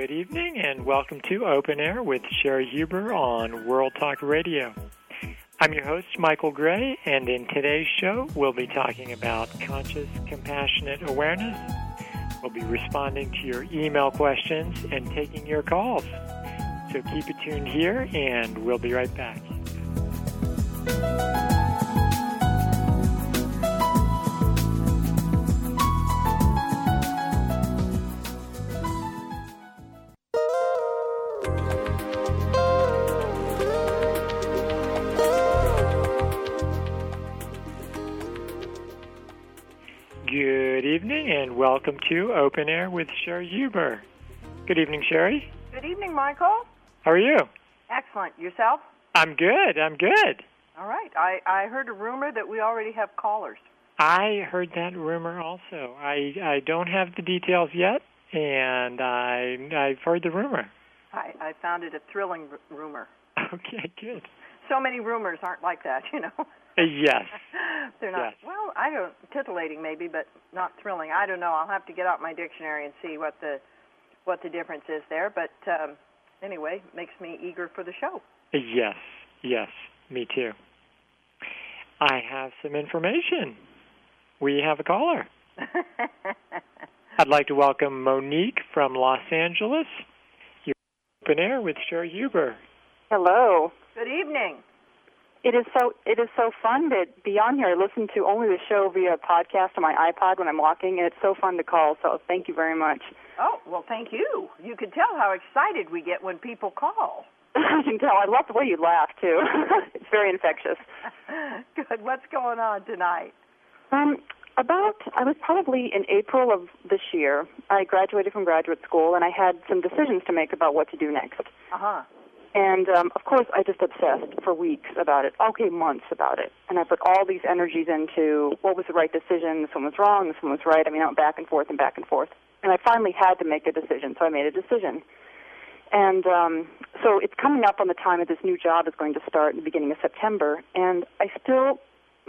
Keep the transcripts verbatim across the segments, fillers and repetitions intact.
Good evening and welcome to Open Air with Sherry Huber on World Talk Radio. I'm your host, Michael Gray, and in today's show, we'll be talking about conscious, compassionate awareness. We'll be responding to your email questions and taking your calls. So keep it tuned here, and we'll be right back. Good evening and welcome to Open Air with Sherry Huber. Good evening, Sherry. Good evening, Michael. How are you? Excellent. Yourself? I'm good. I'm good. All right. I, I heard a rumor that we already have callers. I heard that rumor also. I I don't have the details yet, and I I've heard the rumor. I, I found it a thrilling r- rumor. Okay, good. So many rumors aren't like that, you know. Uh, yes. They're not, yes. well, I don't, titillating maybe, but not thrilling. I don't know. I'll have to get out my dictionary and see what the what the difference is there. But um, anyway, makes me eager for the show. Uh, yes, yes, me too. I have some information. We have a caller. I'd like to welcome Monique from Los Angeles. You're Open Air with Sherry Huber. Hello. Good evening. It is so it is so fun to be on here. I listen to only the show via podcast on my iPod when I'm walking, and it's so fun to call, so thank you very much. Oh, well, thank you. You can tell how excited we get when people call. I can tell. I love the way you laugh, too. It's very infectious. Good. What's going on tonight? Um, about, I was probably in April of this year. I graduated from graduate school, and I had some decisions to make about what to do next. Uh-huh. And, um, of course, I just obsessed for weeks about it, okay, months about it. And I put all these energies into what was the right decision, this one was wrong, this one was right. I mean, I went back and forth and back and forth. And I finally had to make a decision, so I made a decision. And um, so it's coming up on the time that this new job is going to start in the beginning of September. And I still,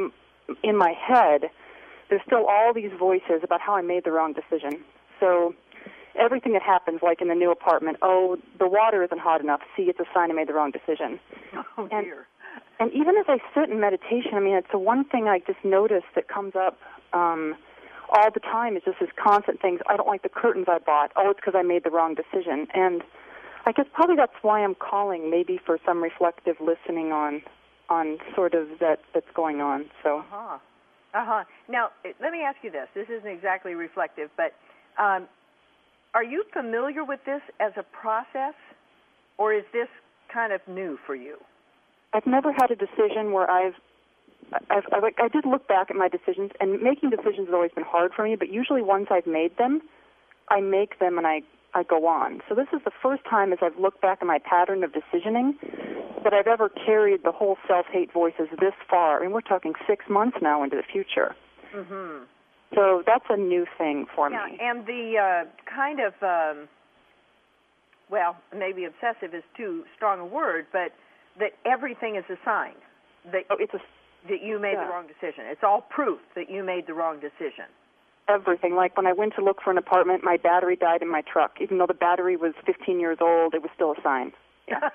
in my head, there's still all these voices about how I made the wrong decision. So everything that happens, like in the new apartment, oh, the water isn't hot enough. See, it's a sign I made the wrong decision. Oh, and, dear. And even as I sit in meditation, I mean, it's the one thing I just noticed that comes up um, all the time is just this constant things. I don't like the curtains I bought. Oh, it's because I made the wrong decision. And I guess probably that's why I'm calling, maybe for some reflective listening on on sort of that that's going on. So. Uh-huh. Uh-huh. Now, let me ask you this. This isn't exactly reflective, but um, are you familiar with this as a process, or is this kind of new for you? I've never had a decision where I've, I've, I've I did look back at my decisions, and making decisions has always been hard for me, but usually once I've made them, I make them and I, I go on. So this is the first time as I've looked back at my pattern of decisioning that I've ever carried the whole self-hate voices this far. I mean, we're talking six months now into the future. Mm-hmm. So that's a new thing for yeah, me. And the uh, kind of, um, well, maybe obsessive is too strong a word, but that everything is a sign that, oh, it's a, that you made yeah. the wrong decision. It's all proof that you made the wrong decision. Everything. Like when I went to look for an apartment, my battery died in my truck. Even though the battery was fifteen years old, it was still a sign. Yeah.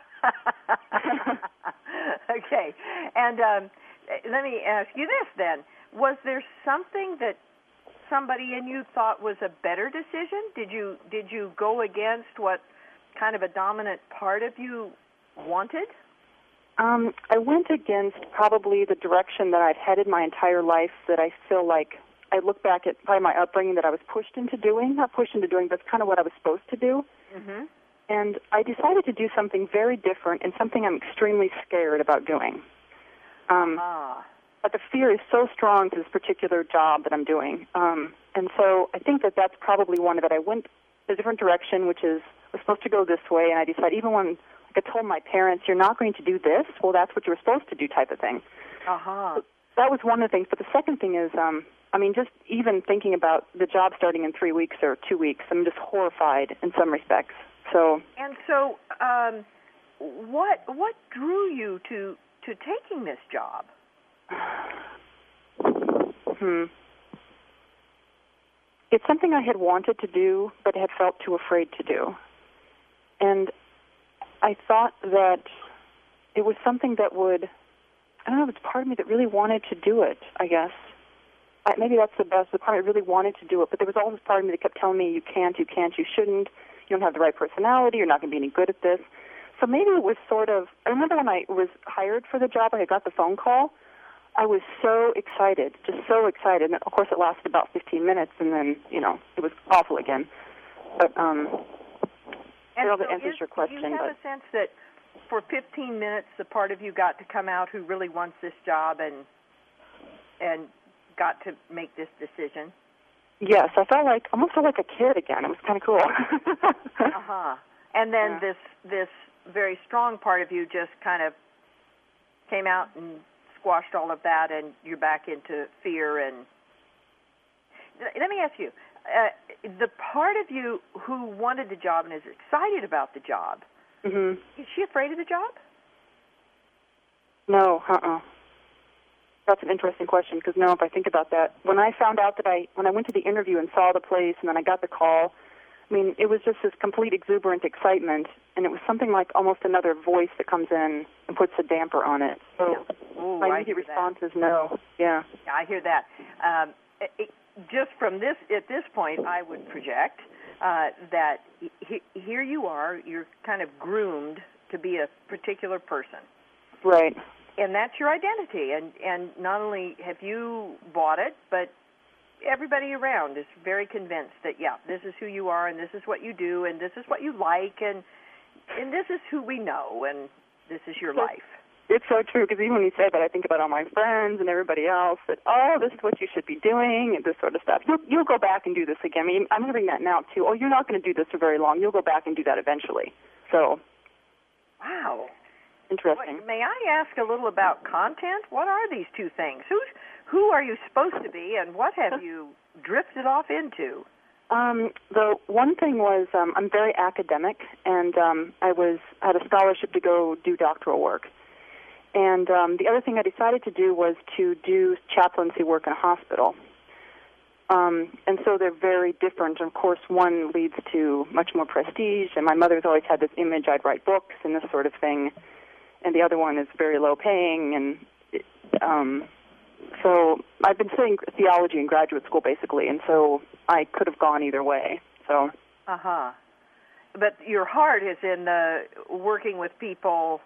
Okay. And um, let me ask you this then. Was there something that somebody in you thought was a better decision? Did you did you go against what kind of a dominant part of you wanted? Um, I went against probably the direction that I've headed my entire life, that I feel like I look back at probably my upbringing that I was pushed into doing, not pushed into doing, but it's kind of what I was supposed to do. Mm-hmm. And I decided to do something very different and something I'm extremely scared about doing. Um, ah. But the fear is so strong to this particular job that I'm doing. Um, and so I think that that's probably one of it. I went a different direction, which is I was supposed to go this way, and I decided even when like I told my parents, you're not going to do this, well, that's what you were supposed to do type of thing. Uh-huh. So that was one of the things. But the second thing is, um, I mean, just even thinking about the job starting in three weeks or two weeks, I'm just horrified in some respects. So. And so um, what what drew you to, to taking this job? Hmm. It's something I had wanted to do, but had felt too afraid to do. and I thought that it was something that would, I don't know, it's part of me that really wanted to do it, I guess. I, maybe that's the best. The part of me really wanted to do it, but there was always part of me that kept telling me, you can't, you can't, you shouldn't, you don't have the right personality, you're not going to be any good at this. So maybe it was sort of, I remember when I was hired for the job, I got the phone call, I was so excited, just so excited. And of course it lasted about fifteen minutes, and then, you know, it was awful again. But, um, I don't know if it answers your question. Do you have but, a sense that for fifteen minutes, the part of you got to come out who really wants this job and and got to make this decision? Yes, I felt like, almost felt like a kid again. It was kind of cool. uh-huh. And then yeah. this this very strong part of you just kind of came out and squashed all of that, and you're back into fear. And let me ask you, uh, the part of you who wanted the job and is excited about the job, mm-hmm. is she afraid of the job? No, uh-uh. That's an interesting question, because no, if I think about that, when I found out that I, when I went to the interview and saw the place and then I got the call, I mean, it was just this complete exuberant excitement, and it was something like almost another voice that comes in and puts a damper on it. So yeah. Ooh, my immediate response that. is no. Yeah. yeah. I hear that. Um, it, it, just from this, at this point, I would project uh, that he, here you are, you're kind of groomed to be a particular person. Right. And that's your identity, and, and not only have you bought it, but everybody around is very convinced that, yeah, this is who you are, and this is what you do, and this is what you like, and and this is who we know, and this is your life. It's so true, because even when you say that, I think about all my friends and everybody else, that, oh, this is what you should be doing, and this sort of stuff. You'll, you'll go back and do this again. I mean, I'm hearing that now, too. Oh, you're not going to do this for very long. You'll go back and do that eventually. So. Wow. Interesting. What, may I ask a little about content? What are these two things? Who's, who are you supposed to be, and what have you drifted off into? Um, the one thing was um, I'm very academic, and um, I was had a scholarship to go do doctoral work. And um, the other thing I decided to do was to do chaplaincy work in a hospital. Um, and so they're very different. Of course, one leads to much more prestige, and my mother's always had this image I'd write books and this sort of thing. And the other one is very low paying, and um, so I've been studying theology in graduate school, basically, and so I could have gone either way. So. Uh-huh. But your heart is in the working with people,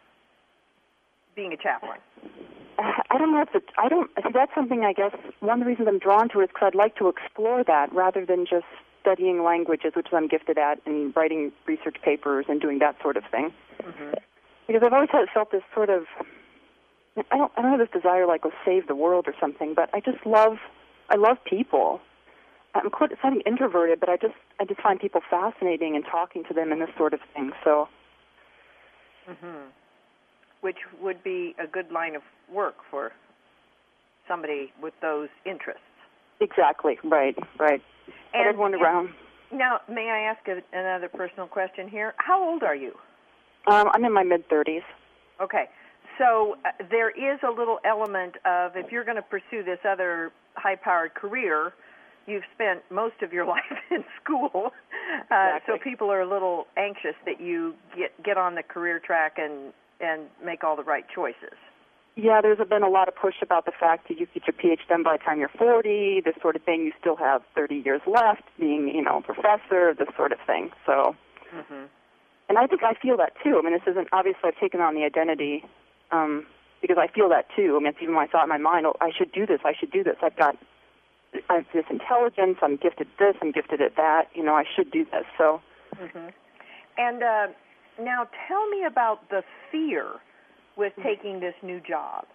being a chaplain. I don't know if it's, I don't, see, that's something I guess, one of the reasons I'm drawn to it is because I'd like to explore that rather than just studying languages, which I'm gifted at, and writing research papers and doing that sort of thing. Mm-hmm. Because I've always had, felt this sort of, I don't, I don't have this desire like, oh, save the world or something, but I just love, I love people. I'm quite something introverted, but I just, I just find people fascinating and talking to them and this sort of thing, so. Mm-hmm. Which would be a good line of work for somebody with those interests. Exactly, right, right. And, and everyone around. Now, may I ask a, another personal question here? How old are you? Um, I'm in my mid-thirties. Okay. So uh, there is a little element of, if you're going to pursue this other high-powered career, you've spent most of your life in school. Uh, exactly. So people are a little anxious that you get, get on the career track and, and make all the right choices. Yeah, there's been a lot of push about the fact that you get your P H D done by the time you're forty, this sort of thing. You still have thirty years left being, you know, a professor, this sort of thing. So, mm-hmm. And I think I feel that, too. I mean, this isn't, obviously I've taken on the identity um, because I feel that, too. I mean, it's even my thought in my mind, oh, I should do this, I should do this. I've got I have this intelligence, I'm gifted at this, I'm gifted at that. You know, I should do this. So, mm-hmm. And uh, now tell me about the fear with taking this new job.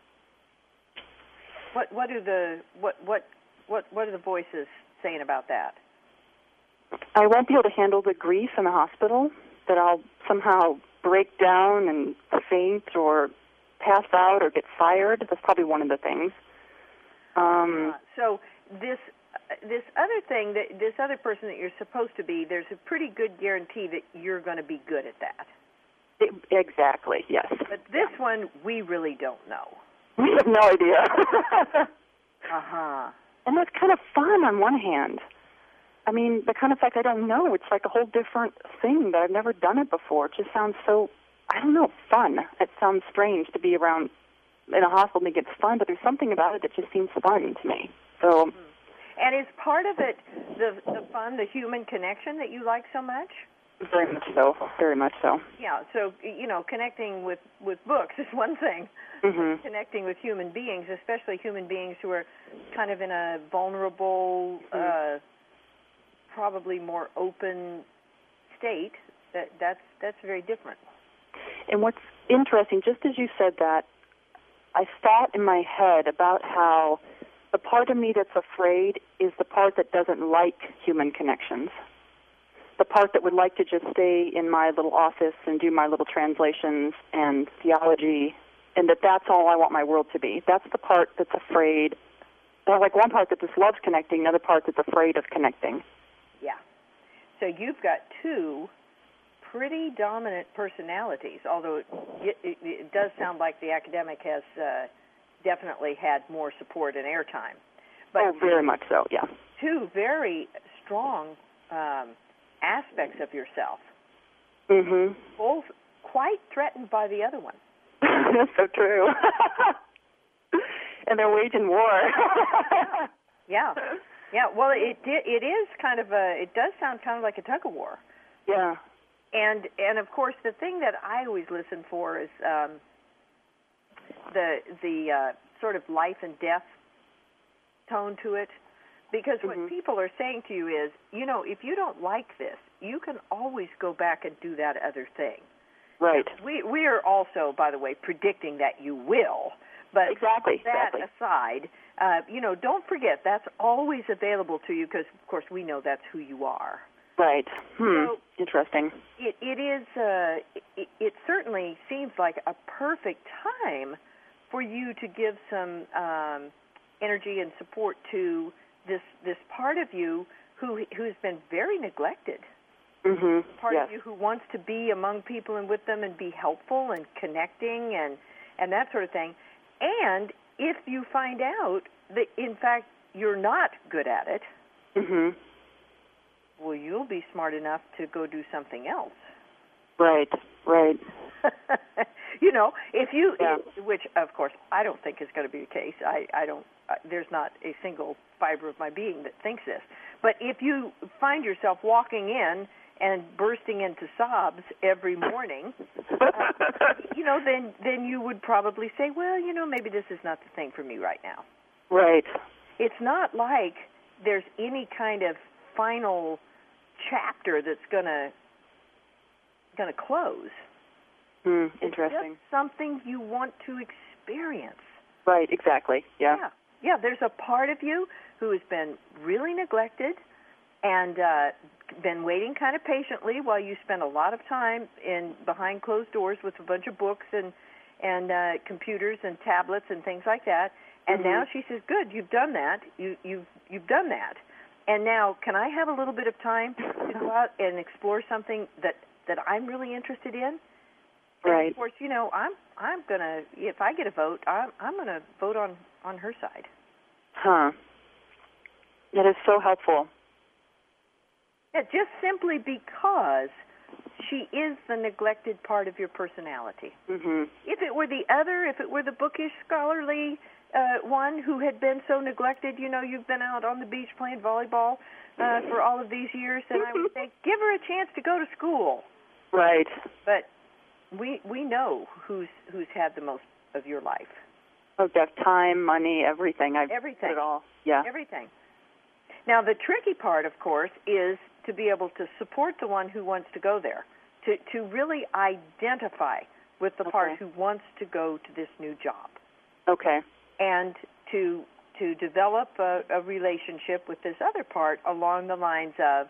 What what are the what what what what are the voices saying about that? I won't be able to handle the grief in the hospital, that I'll somehow break down and faint or pass out or get fired. That's probably one of the things. Um, uh, so this uh, this other thing, that this other person that you're supposed to be, there's a pretty good guarantee that you're going to be good at that. It, exactly, yes. But this yeah. one, we really don't know. We have no idea. uh-huh. And that's kind of fun on one hand. I mean, the kind of fact I don't know. It's like a whole different thing that I've never done it before. It just sounds so, I don't know, fun. It sounds strange to be around in a hospital and think it's fun, but there's something about it that just seems fun to me. So, mm-hmm. And is part of it the the fun, the human connection that you like so much? Very much so. Very much so. Yeah. So, you know, connecting with, with books is one thing. Mm-hmm. Connecting with human beings, especially human beings who are kind of in a vulnerable, mm-hmm. uh, probably more open state, that that's that's very different. And what's interesting, just as you said that, I thought in my head about how the part of me that's afraid is the part that doesn't like human connections. The part that would like to just stay in my little office and do my little translations and theology, and that that's all I want my world to be. That's the part that's afraid. Well, like one part that just loves connecting, another part that's afraid of connecting. Yeah. So you've got two pretty dominant personalities, although it, it, it does sound like the academic has uh, definitely had more support and airtime. But oh, very much so, yeah. Two very strong um, aspects of yourself, mm-hmm. both quite threatened by the other one. That's so true. And they're waging war. Yeah. Yeah, well, it it is kind of a, it does sound kind of like a tug of war. Yeah. And, and of course, the thing that I always listen for is um, the the uh, sort of life and death tone to it. Because mm-hmm. what people are saying to you is, you know, if you don't like this, you can always go back and do that other thing. Right. Now, we we are also, by the way, predicting that you will. But exactly, that exactly. aside, uh, you know, don't forget that's always available to you because, of course, we know that's who you are. Right. Hmm. So interesting. It it is. Uh, it, it certainly seems like a perfect time for you to give some um, energy and support to this this part of you who who's been very neglected. Mm-hmm. Part yes. of you who wants to be among people and with them and be helpful and connecting and and that sort of thing. And if you find out that in fact you're not good at it, mm-hmm. well, you'll be smart enough to go do something else. Right. Right. You know, if you, yeah. if, which of course I don't think is going to be the case. I, I don't. Uh, there's not a single fiber of my being that thinks this. But if you find yourself walking in and bursting into sobs every morning, uh, you know, then then you would probably say, well, you know, maybe this is not the thing for me right now. Right. It's not like there's any kind of final chapter that's gonna gonna close. Hmm, interesting. It's just something you want to experience. Right, exactly. Yeah. Yeah. Yeah, there's a part of you who has been really neglected and uh, been waiting kind of patiently while you spend a lot of time in behind closed doors with a bunch of books and and uh, computers and tablets and things like that. And mm-hmm. now she says, "Good, you've done that. You you've you've done that. And now, can I have a little bit of time to go out and explore something that, that I'm really interested in?" And right. of course, you know, I'm I'm gonna if I get a vote, I'm I'm gonna vote on, on her side. Huh. That is so helpful. Yeah, just simply because she is the neglected part of your personality. Mm-hmm. If it were the other, if it were the bookish, scholarly uh, one who had been so neglected, you know, you've been out on the beach playing volleyball uh, for all of these years, then I would say, give her a chance to go to school. Right. But we we know who's who's had the most of your life. Oh, Jeff, time, money, everything. I've everything. put it all. Yeah. Everything. Now, the tricky part, of course, is to be able to support the one who wants to go there, to, to really identify with the okay. part who wants to go to this new job. Okay. And to to develop a, a relationship with this other part along the lines of,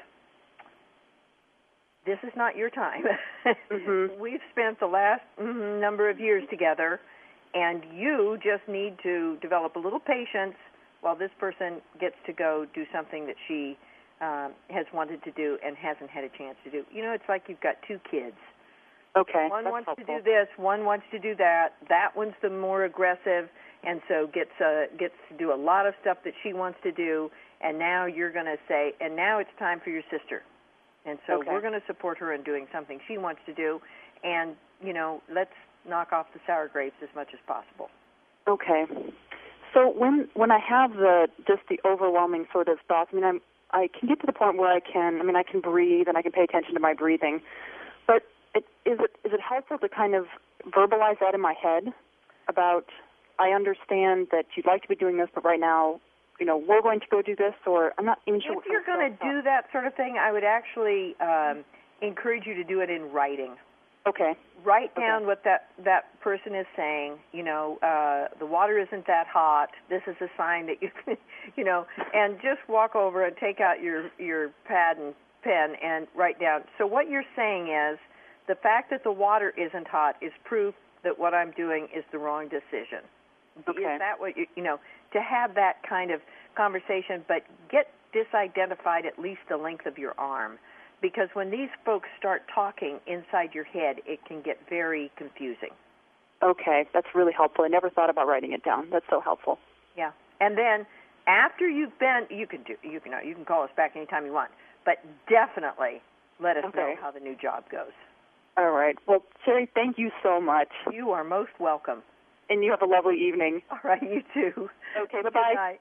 this is not your time. mm-hmm. We've spent the last mm, number of years together, and you just need to develop a little patience while this person gets to go do something that she um, has wanted to do and hasn't had a chance to do. You know, it's like you've got two kids. Okay. One That's wants helpful. to do this, one wants to do that. That one's the more aggressive, and so gets uh, gets to do a lot of stuff that she wants to do, and now you're going to say, and now it's time for your sister. And so okay. we're going to support her in doing something she wants to do, and, you know, let's knock off the sour grapes as much as possible. Okay. So when when I have the just the overwhelming sort of thoughts, I mean, I'm I can get to the point where I can, I mean, I can breathe and I can pay attention to my breathing, but it, is it is it helpful to kind of verbalize that in my head about, I understand that you'd like to be doing this, but right now, you know, we're going to go do this, or I'm not even sure. If you're going to do that sort of thing, I would actually um, encourage you to do it in writing. Okay. Write down okay. what that, that person is saying. You know, uh, the water isn't that hot. This is a sign that you, you know, and just walk over and take out your, your pad and pen and write down. So what you're saying is the fact that the water isn't hot is proof that what I'm doing is the wrong decision. Okay. Is that what you, you know, to have that kind of conversation, but get disidentified at least the length of your arm. Because when these folks start talking inside your head, it can get very confusing. Okay, that's really helpful. I never thought about writing it down. That's so helpful. Yeah, and then after you've been, you can do, you can, you can call us back anytime you want, but definitely let us okay. know how the new job goes. All right. Well, Sherry, thank you so much. You are most welcome. And you have a lovely evening. All right, you too. Okay, bye-bye. Good night.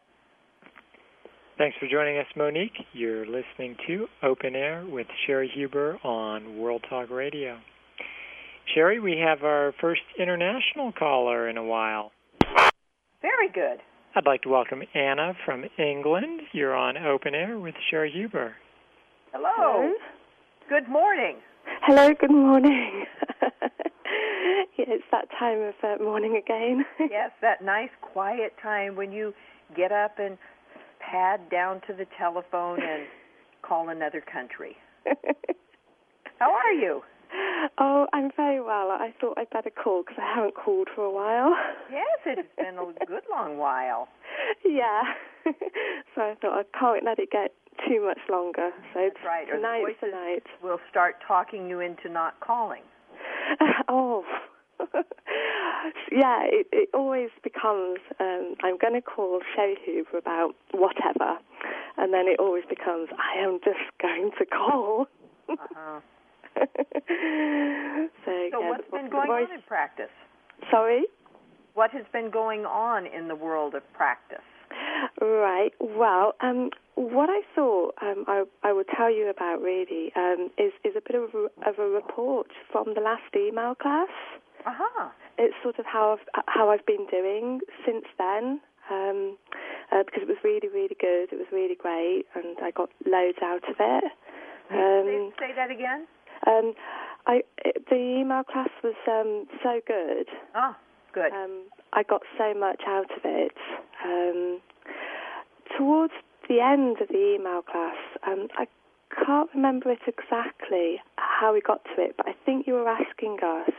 Thanks for joining us, Monique. You're listening to Open Air with Sherry Huber on World Talk Radio. Sherry, we have our first international caller in a while. Very good. I'd like to welcome Anna from England. You're on Open Air with Sherry Huber. Hello. Hello. Good morning. Hello, good morning. Yeah, it's that time of uh, morning again. Yes, that nice quiet time when you get up and pad down to the telephone and call another country. How are you? Oh, I'm very well. I thought I'd better call because I haven't called for a while. Yes, it's been a good long while. Yeah. So I thought I can't let it get too much longer. So That's right. Or tonight's the the night. We'll start talking you into not calling. Oh. Yeah, it, it always becomes, um, I'm going to call Sherry Huber about whatever, and then it always becomes, I am just going to call. Uh-huh. so, So yeah, what's the, been the going voice... on in practice? Sorry? What has been going on in the world of practice? Right. Well, um, what I thought um, I, I would tell you about really um, is, is a bit of a, of a report from the last email class. Uh-huh. It's sort of how I've, how I've been doing since then, um, uh, because it was really, really good. It was really great, and I got loads out of it. Um, say, say that again? Um, I it, the email class was um, so good. Oh, good. Um, I got so much out of it. Um, towards the end of the email class, um, I can't remember it exactly how we got to it, but I think you were asking us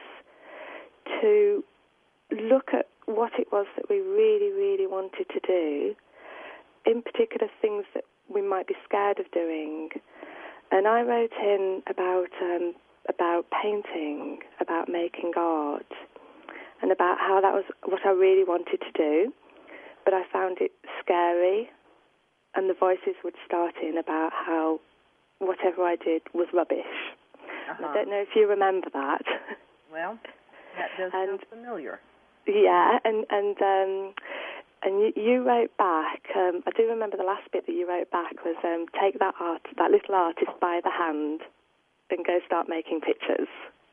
to look at what it was that we really, really wanted to do, in particular things that we might be scared of doing. And I wrote in about um, about painting, about making art, and about how that was what I really wanted to do, but I found it scary, and the voices would start in about how whatever I did was rubbish. Uh-huh. I don't know if you remember that. Well, that does and, sound familiar. Yeah, and and um, and you, you wrote back. Um, I do remember the last bit that you wrote back was um, take that art, that little artist by the hand, and go start making pictures.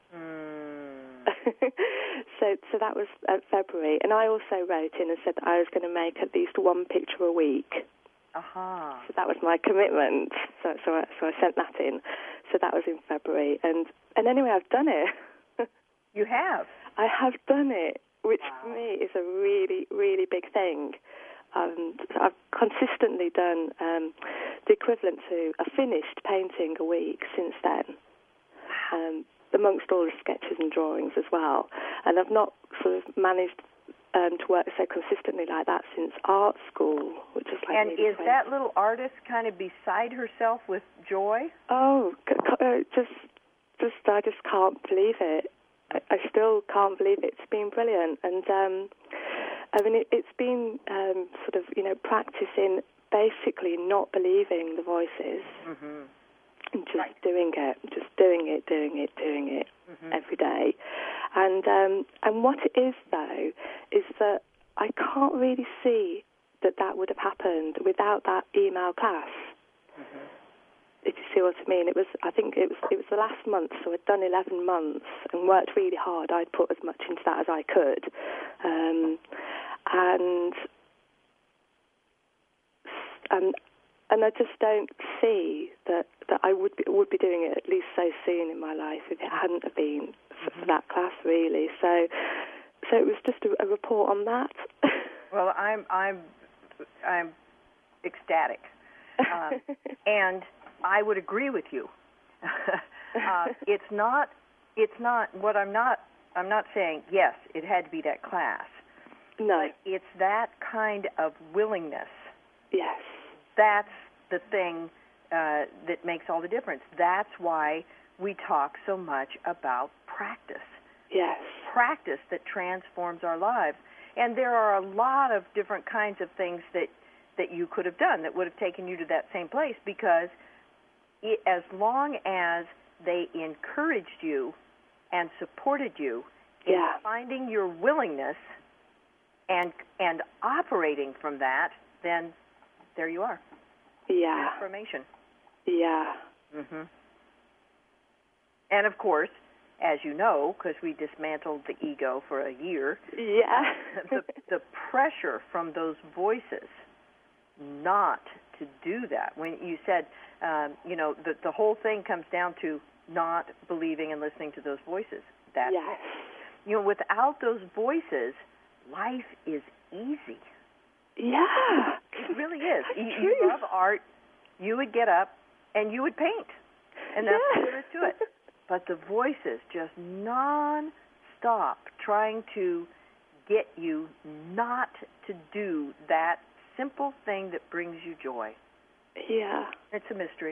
Mm. so so that was uh, February, and I also wrote in and said that I was going to make at least one picture a week. Uh-huh. So that was my commitment. So so I, so I sent that in. So that was in February, and and anyway, I've done it. You have? I have done it, which wow. for me is a really, really big thing. Um, so I've consistently done um, the equivalent to a finished painting a week since then, um, amongst all the sketches and drawings as well. And I've not sort of managed um, to work so consistently like that since art school, which is like And is crazy. that little artist kind of beside herself with joy? Oh, c- c- uh, just, just, I just can't believe it. I still can't believe it. It's been brilliant. And, um, I mean, it, it's been um, sort of, you know, practicing basically not believing the voices Mm-hmm. and just Right. doing it, just doing it, doing it, doing it Mm-hmm. every day. And um, and what it is, though, is that I can't really see that that would have happened without that email class. Mm-hmm. If you see what I mean, it was. I think it was. It was the last month, so I'd done eleven months and worked really hard. I'd put as much into that as I could, um, and and and I just don't see that, that I would be, would be doing it at least so soon in my life if it hadn't have been for, for that class, really. So so it was just a, a report on that. Well, I'm I'm I'm ecstatic, um, and I would agree with you. uh, it's not. It's not. What I'm not. I'm not saying yes. It had to be that class. No. But it's that kind of willingness. Yes. That's the thing uh, that makes all the difference. That's why we talk so much about practice. Yes. Practice that transforms our lives. And there are a lot of different kinds of things that, that you could have done that would have taken you to that same place, because it, as long as they encouraged you and supported you in Yeah. finding your willingness and and operating from that, then there you are. Yeah. Transformation. Yeah. Mm-hmm. And of course, as you know, because we dismantled the ego for a year, Yeah. the, the pressure from those voices not to do that. When you said, um, you know, the, the whole thing comes down to not believing and listening to those voices. That's Yes. it. You know, without those voices, life is easy. Yeah. It really is. You, That's you true. love art. You would get up and you would paint, and that's Yeah. what there is to it. But the voices just non-stop trying to get you not to do that simple thing that brings you joy. Yeah. It's a mystery.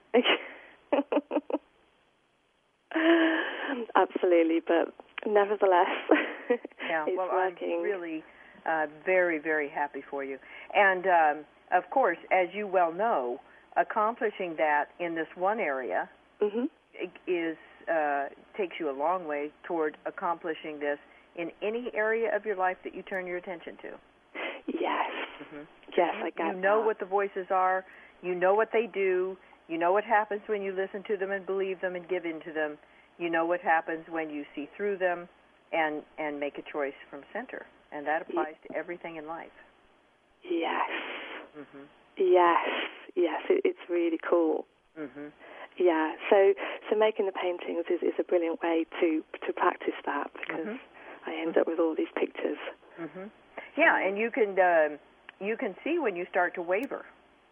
Absolutely, but nevertheless, Yeah, it's well, working. I'm really uh, very, very happy for you. And, um, of course, as you well know, accomplishing that in this one area Mm-hmm. is uh, takes you a long way toward accomplishing this in any area of your life that you turn your attention to. Yes. Mm-hmm. Yes, I get You know that. what the voices are. You know what they do. You know what happens when you listen to them and believe them and give in to them. You know what happens when you see through them and, and make a choice from center. And that applies to everything in life. Yes. Mm-hmm. Yes. Yes, it, it's really cool. Mm-hmm. Yeah, so so making the paintings is, is a brilliant way to to practice that, because Mm-hmm. I end up with all these pictures. Mm-hmm. Yeah, and you can uh, you can see when you start to waver.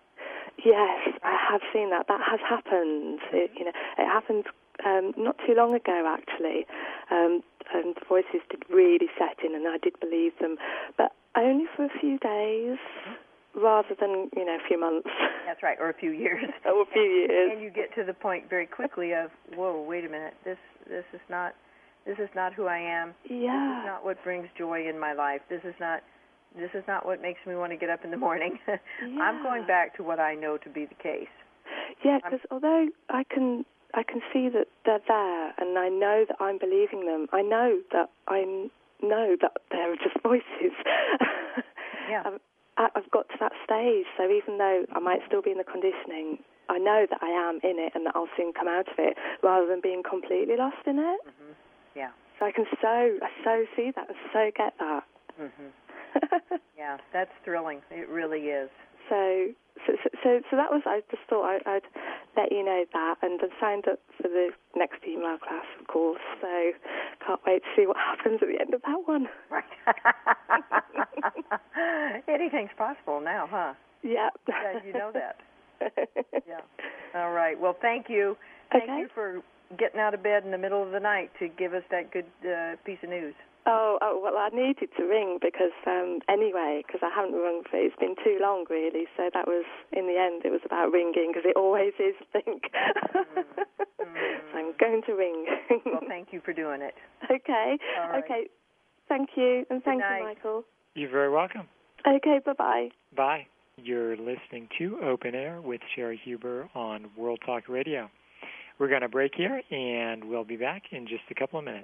Yes, I have seen that. That has happened. It, you know, it happened um, not too long ago, actually. Um, and the voices did really set in, and I did believe them, but only for a few days, rather than you know a few months. That's right, or a few years. Or a few years. And you get to the point very quickly of, whoa, wait a minute, this this is not this is not who I am. Yeah. This is not what brings joy in my life. This is not this is not what makes me want to get up in the morning. Yeah. I'm going back to what I know to be the case. Yeah, because although I can I can see that they're there, and I know that I'm believing them, I know that I know that they're just voices. Yeah. I've, I've got to that stage, so even though I might still be in the conditioning, I know that I am in it and that I'll soon come out of it, rather than being completely lost in it. Mm-hmm. Yeah. So I can so I so see that and so get that. Mm-hmm. Yeah, that's thrilling. It really is. So, so, so, so that was. I just thought I, I'd let you know that, and I've signed up for the next email class, of course. So, can't wait to see what happens at the end of that one. Right. Anything's possible now, huh? Yeah. Yeah, you know that. Yeah. All right. Well, thank you. Thank Okay. you for getting out of bed in the middle of the night to give us that good uh, piece of news. Oh, oh, well, I needed to ring because, um, anyway, because I haven't rung for, it's been too long, really, so that was, in the end, it was about ringing, because it always is, I think. Mm. So I'm going to ring. Well, thank you for doing it. Okay. All right. Okay. Thank you, and thank night. you, Michael. You're very welcome. Okay, bye-bye. Bye. You're listening to Open Air with Sherry Huber on World Talk Radio. We're going to break here, and we'll be back in just a couple of minutes.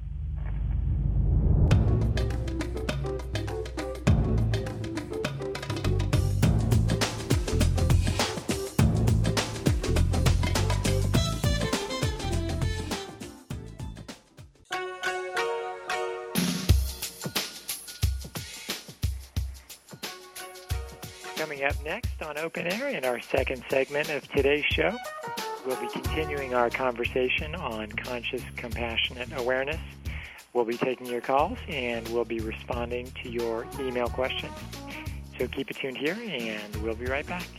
Coming up next on Open Air in our second segment of today's show, we'll be continuing our conversation on conscious, compassionate awareness. We'll be taking your calls, and we'll be responding to your email questions. So keep it tuned here, and we'll be right back.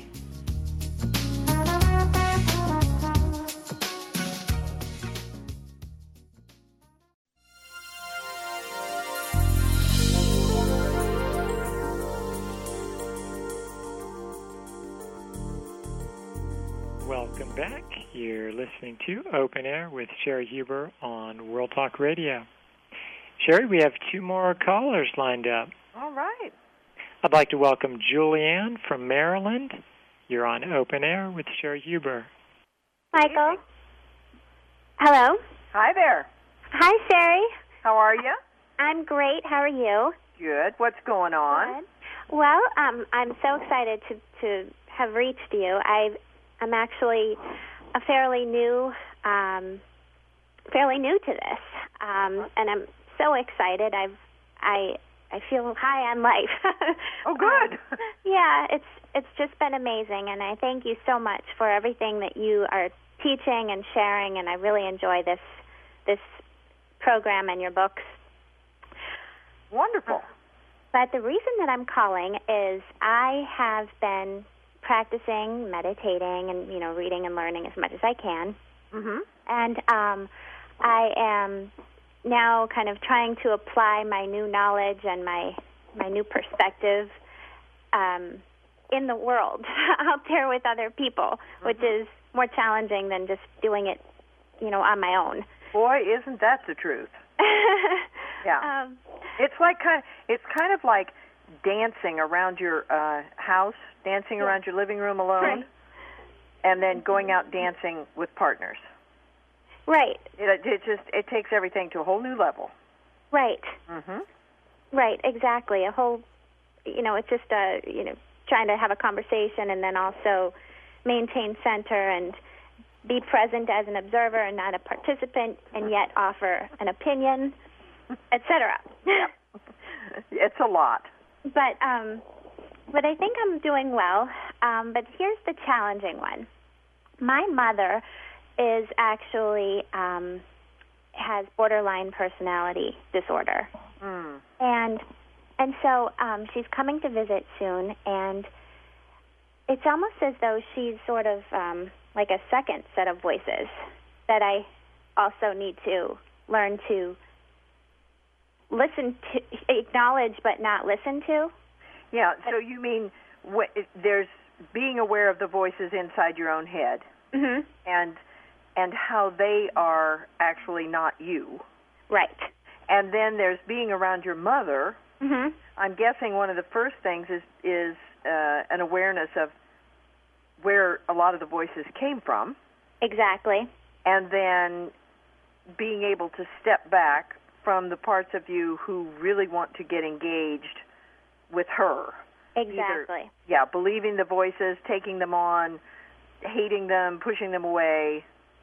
Welcome back. You're listening to Open Air with Sherry Huber on World Talk Radio. Sherry, we have two more callers lined up. All right. I'd like to welcome Julianne from Maryland. You're on Open Air with Sherry Huber. Michael. Hello. Hi there. Hi, Sherry. How are you? I'm great. How are you? Good. What's going on? Good. Well, um, I'm so excited to, to have reached you. I've I'm actually a fairly new, um, fairly new to this, um, and I'm so excited. I've, I, I feel high on life. Oh, good. um, yeah, it's it's just been amazing, and I thank you so much for everything that you are teaching and sharing, and I really enjoy this this program and your books. Wonderful. But the reason that I'm calling is I have been practicing, meditating, and, you know, reading and learning as much as I can. Mm-hmm. And um, I am now kind of trying to apply my new knowledge and my my new perspective um, in the world out there with other people, mm-hmm. which is more challenging than just doing it, you know, on my own. Boy, isn't that the truth? Yeah. Um, it's like kind of, it's kind of like dancing around your uh, house, dancing yeah. around your living room alone, right. and then going out dancing with partners. Right. It, it just it takes everything to a whole new level. Right. Mhm. Right. Exactly. A whole, you know, it's just a, you know, trying to have a conversation and then also maintain center and be present as an observer and not a participant, and yet offer an opinion, et cetera. It's a lot. But um, but I think I'm doing well. Um, but here's the challenging one. My mother is actually um, has borderline personality disorder, mm. and and so um, she's coming to visit soon, and it's almost as though she's sort of um, like a second set of voices that I also need to learn to listen to, acknowledge, but not listen to. Yeah, so you mean wh- there's being aware of the voices inside your own head, mm-hmm. and and how they are actually not you. Right. And then there's being around your mother. Mm-hmm. I'm guessing one of the first things is is uh, an awareness of where a lot of the voices came from. Exactly. And then being able to step back from the parts of you who really want to get engaged with her. Exactly. Either, yeah, believing the voices, taking them on, hating them, pushing them away.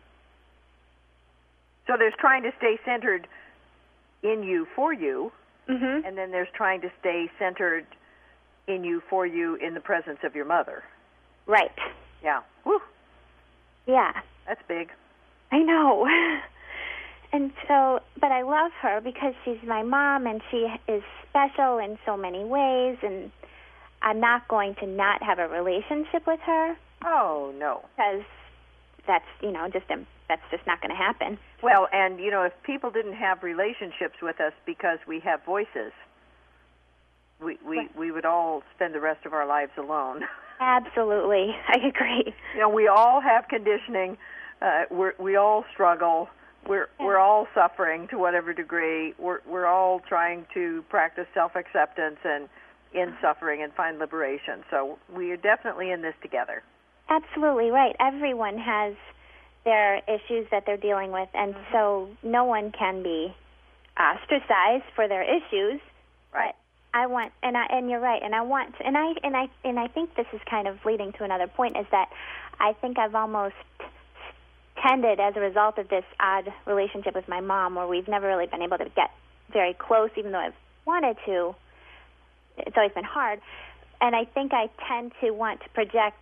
So there's trying to stay centered in you for you, mm-hmm. and then there's trying to stay centered in you for you in the presence of your mother. Right. Yeah. Whew. Yeah. That's big. I know. And so, but I love her because she's my mom and she is special in so many ways, and I'm not going to not have a relationship with her. Oh, no. Because that's, you know, just a, that's just not going to happen. Well, and, you know, if people didn't have relationships with us because we have voices, we we, we would all spend the rest of our lives alone. Absolutely. I agree. You know, we all have conditioning. Uh, we're, we all struggle. We're yeah. we're all suffering to whatever degree. We're we're all trying to practice self-acceptance, and in suffering and find liberation. So we are definitely in this together. Absolutely right. Everyone has their issues that they're dealing with, and mm-hmm. so no one can be ostracized for their issues. Right. But I want, and I, and you're right, and I want, and I, and I, and I think this is kind of leading to another point, is that I think I've almost tended, as a result of this odd relationship with my mom, where we've never really been able to get very close, even though I've wanted to. It's always been hard, and I think I tend to want to project,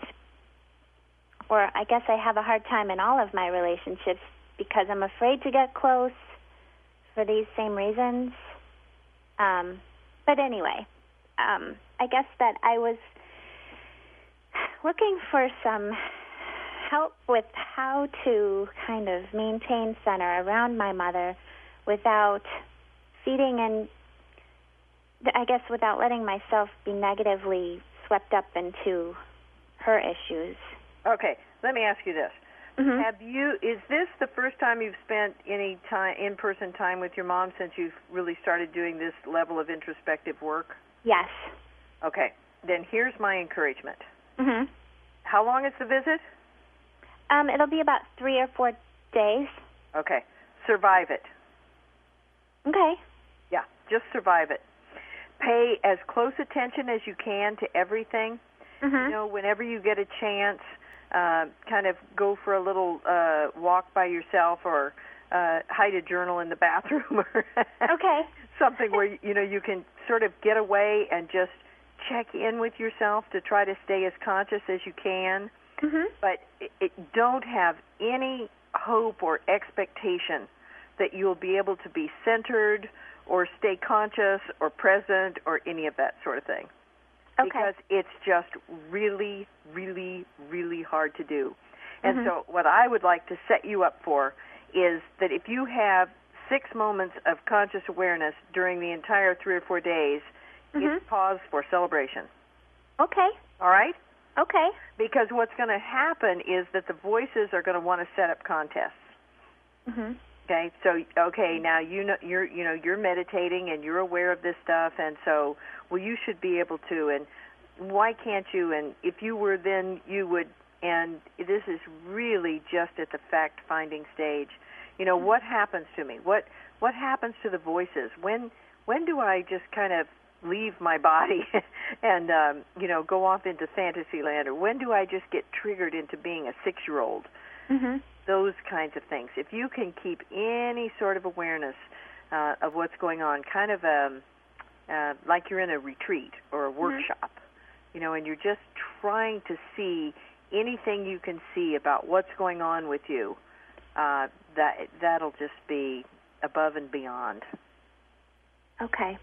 or I guess I have a hard time in all of my relationships because I'm afraid to get close for these same reasons. Um, but anyway, um, I guess that I was looking for some help with how to kind of maintain center around my mother without feeding and, I guess, without letting myself be negatively swept up into her issues. Okay, let me ask you this. Mm-hmm. Have you, is this the first time you've spent any time, in-person time with your mom since you've really started doing this level of introspective work? Yes. Okay, then here's my encouragement. Mm-hmm. How long is the visit? Um, it'll be about three or four days. Okay, survive it. Okay. Yeah, just survive it. Pay as close attention as you can to everything. Mm-hmm. You know, whenever you get a chance, uh, kind of go for a little uh, walk by yourself, or uh, hide a journal in the bathroom, or okay. something where you know you can sort of get away and just check in with yourself to try to stay as conscious as you can. Mm-hmm. But it, it, don't have any hope or expectation that you'll be able to be centered or stay conscious or present or any of that sort of thing. Okay. Because it's just really, really, really hard to do. And mm-hmm. so what I would like to set you up for is that if you have six moments of conscious awareness during the entire three or four days, mm-hmm. it's pause for celebration. Okay. All right? Okay. Because what's going to happen is that the voices are going to want to set up contests. Mm-hmm. Okay, so okay, now you know you're you know you're meditating and you're aware of this stuff, and so well you should be able to, and why can't you? And if you were, then you would. And this is really just at the fact-finding stage. You know, what happens to me? What what happens to the voices? When when do I just kind of leave my body and um, you know go off into fantasy land, or when do I just get triggered into being a six-year-old? Mm-hmm. Those kinds of things. If you can keep any sort of awareness uh, of what's going on, kind of um, uh, like you're in a retreat or a workshop, mm-hmm. you know, and you're just trying to see anything you can see about what's going on with you, uh, that that'll just be above and beyond. Okay.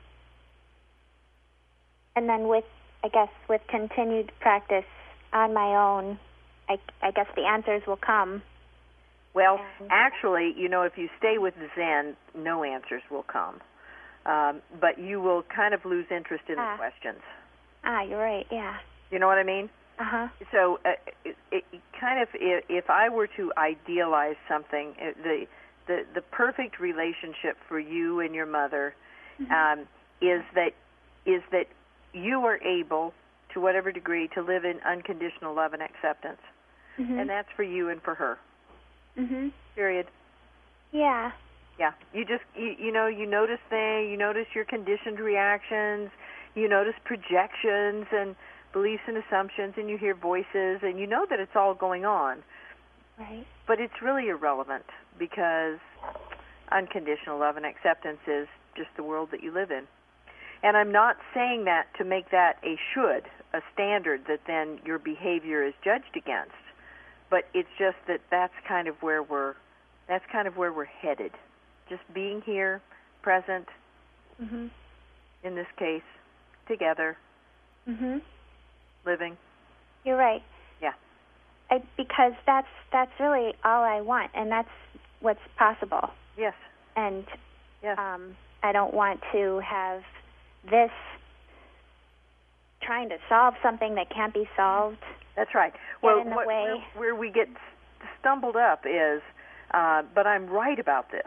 And then with, I guess, with continued practice on my own, I, I guess the answers will come. Well, actually, you know, if you stay with Zen, no answers will come. Um, but you will kind of lose interest in ah. the questions. Ah, you're right, yeah. You know what I mean? Uh-huh. So uh, it, it kind of, if, if I were to idealize something, the, the, the perfect relationship for you and your mother mm-hmm. um, is that is that you are able, to whatever degree, to live in unconditional love and acceptance. Mm-hmm. And that's for you and for her. Mhm. Period. Yeah. Yeah. You just you, you know you notice things. You notice your conditioned reactions. You notice projections and beliefs and assumptions, and you hear voices, and you know that it's all going on. Right. But it's really irrelevant because unconditional love and acceptance is just the world that you live in. And I'm not saying that to make that a should, a standard that then your behavior is judged against. But it's just that that's kind of where we're, that's kind of where we're headed. Just being here, present, mm-hmm. in this case, together, mm-hmm. living. You're right. Yeah. I, because that's that's really all I want, and that's what's possible. Yes. And yes. Um, I don't want to have this trying to solve something that can't be solved. That's right. Well, in the what, way. Where, where we get stumbled up is, uh, but I'm right about this.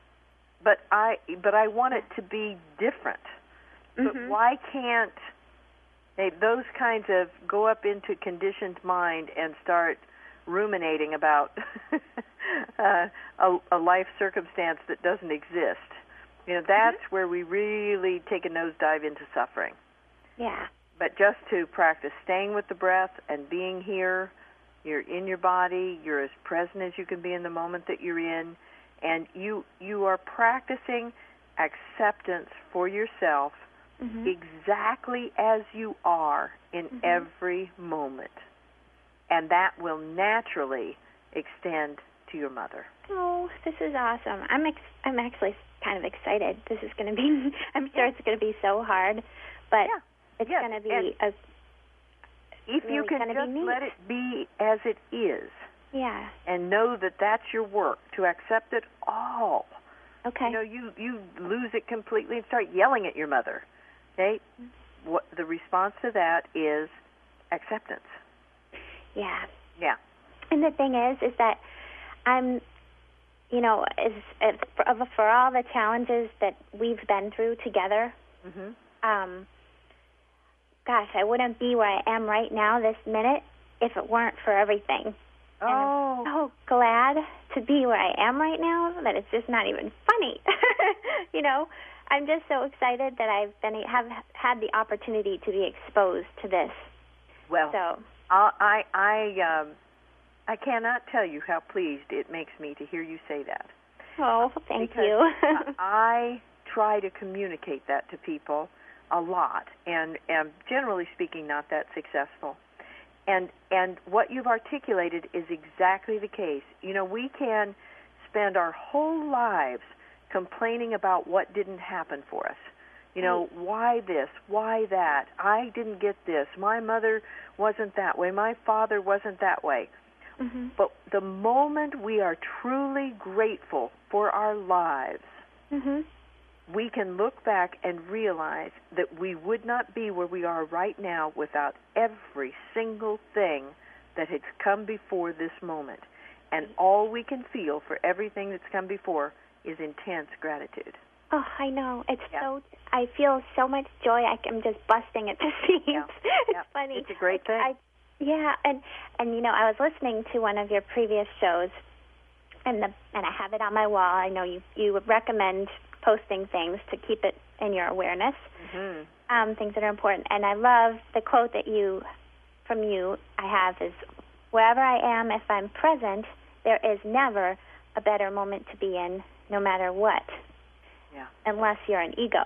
But I, but I want it to be different. Mm-hmm. But why can't Hey, those kinds of go up into conditioned mind and start ruminating about uh, a, a life circumstance that doesn't exist. You know, that's mm-hmm. where we really take a nosedive into suffering. Yeah. But just to practice staying with the breath and being here, you're in your body, you're as present as you can be in the moment that you're in, and you you are practicing acceptance for yourself mm-hmm. exactly as you are in mm-hmm. every moment. And that will naturally extend to your mother. Oh, this is awesome. I'm ex- I'm actually kind of excited. This is going to be, I'm sure it's going to be so hard, but yeah. it's yes. going to be and a If really you can just let it be as it is. Yeah. And know that that's your work, to accept it all. Okay. You know, you, you lose it completely and start yelling at your mother. Okay? Mm-hmm. What the response to that is acceptance. Yeah. Yeah. And the thing is, is that I'm, you know, is, is for, for all the challenges that we've been through together, mm-hmm. um, gosh, I wouldn't be where I am right now this minute if it weren't for everything. Oh. And I'm so glad to be where I am right now that it's just not even funny. You know, I'm just so excited that I've been have had the opportunity to be exposed to this. Well, so I I um, I cannot tell you how pleased it makes me to hear you say that. Oh, thank because you. I try to communicate that to people a lot, and am generally speaking not that successful. And and what you've articulated is exactly the case. You know, we can spend our whole lives complaining about what didn't happen for us. You know, right. Why this? Why that? I didn't get this. My mother wasn't that way. My father wasn't that way. Mm-hmm. But the moment we are truly grateful for our lives, mm-hmm. we can look back and realize that we would not be where we are right now without every single thing that has come before this moment. And all we can feel for everything that's come before is intense gratitude. Oh, I know. It's yeah. so, I feel so much joy. I, I'm just busting at the seams. Yeah. It's yeah. funny. It's a great thing. I, yeah, and, and, you know, I was listening to one of your previous shows, and the and I have it on my wall. I know you, you would recommend posting things to keep it in your awareness, mm-hmm. um, things that are important. And I love the quote that you, from you, I have is, wherever I am, if I'm present, there is never a better moment to be in, no matter what. Yeah. Unless you're an ego.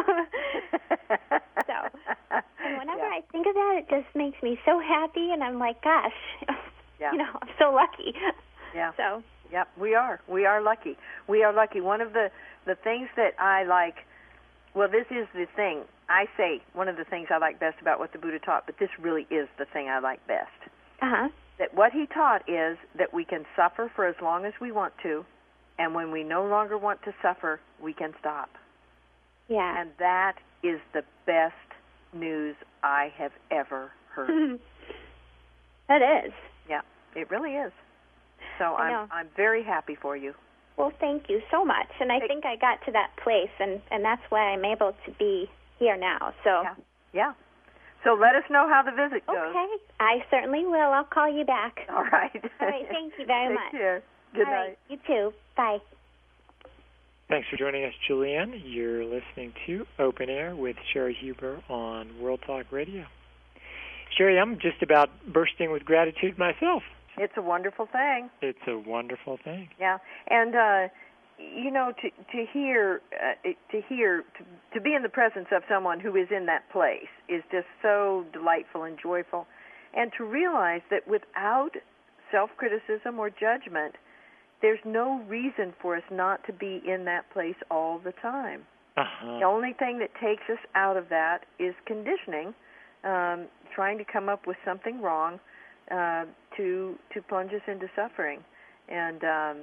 So, and whenever yeah. I think of that, it just makes me so happy, and I'm like, gosh, yeah. you know, I'm so lucky. Yeah. So. Yep, we are. We are lucky. We are lucky. One of the, the things that I like, well, this is the thing. I say one of the things I like best about what the Buddha taught, but this really is the thing I like best. Uh-huh. That what he taught is that we can suffer for as long as we want to, and when we no longer want to suffer, we can stop. Yeah. And that is the best news I have ever heard. That is. Yeah, it really is. So I I'm know. I'm very happy for you. Well, thank you so much. And I Hey. think I got to that place, and, and that's why I'm able to be here now. So. Yeah. Yeah. So let us know how the visit goes. Okay. I certainly will. I'll call you back. All right. All right. Thank you very Take much. Take care. Good All night. right. You too. Bye. Thanks for joining us, Julianne. You're listening to Open Air with Sherry Huber on World Talk Radio. Sherry, I'm just about bursting with gratitude myself. It's a wonderful thing. It's a wonderful thing. Yeah, and uh, you know, to to hear, uh, to hear, to, to be in the presence of someone who is in that place is just so delightful and joyful, and to realize that without self-criticism or judgment, there's no reason for us not to be in that place all the time. Uh-huh. The only thing that takes us out of that is conditioning, um, trying to come up with something wrong uh, to to plunge us into suffering, and um,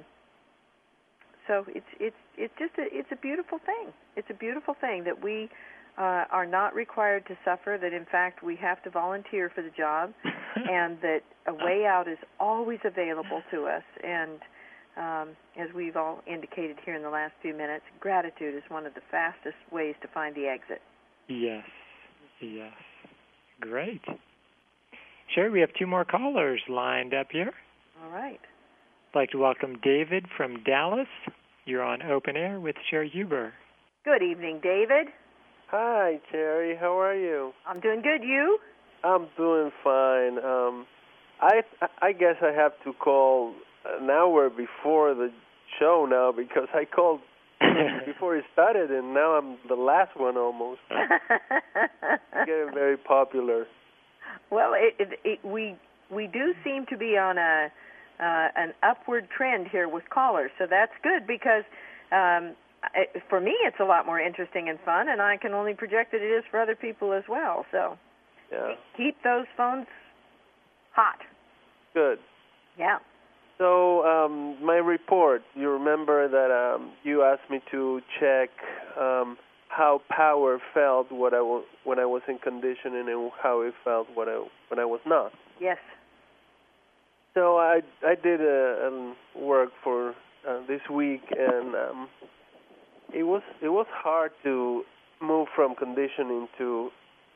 so it's it's it's just a it's a beautiful thing. It's a beautiful thing that we uh, are not required to suffer. That in fact we have to volunteer for the job, and that a way out is always available to us. And Um, as we've all indicated here in the last few minutes, gratitude is one of the fastest ways to find the exit. Yes, yes. Great. Sherry, we have two more callers lined up here. All right. I'd like to welcome David from Dallas. You're on Open Air with Sherry Huber. Good evening, David. Hi, Sherry. How are you? I'm doing good. You? I'm doing fine. Um, I I guess I have to call an hour before the show now because I called before it started, and now I'm the last one almost. It's getting very popular. Well, it, it, it, we we do seem to be on a uh, an upward trend here with callers, so that's good because um, it, for me it's a lot more interesting and fun, and I can only project that it is for other people as well. So yeah. Keep those phones hot. Good. Yeah. So um, my report, you remember that um, you asked me to check um, how power felt when I, w- when I was in conditioning and how it felt when I, when I was not. Yes. So I, I did a, um, work for uh, this week, and um, it was it was hard to move from conditioning to